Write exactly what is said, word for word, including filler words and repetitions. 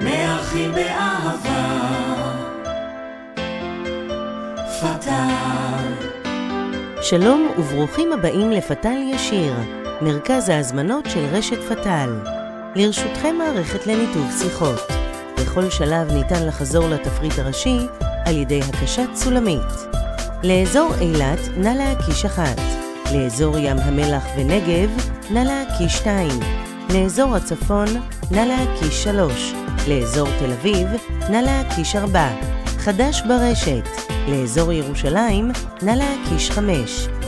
מארחים באהבה. פתל. שלום וברוכים הבאים לפתל ישיר, מרכז ההזמנות של רשת פתל. לרשותכם מערכת לניתוב שיחות. בכל שלב ניתן לחזור לתפריט הראשי על ידי הקשת סולמית. לאזור אילת נא להקיש אחת, לאזור ים המלח ונגב נא להקיש שתיים, לאזור הצפון נא להקיש שלוש, לאזור תל אביב נא להקיש ארבע, חדש ברשת, לאזור ירושלים נא להקיש חמש,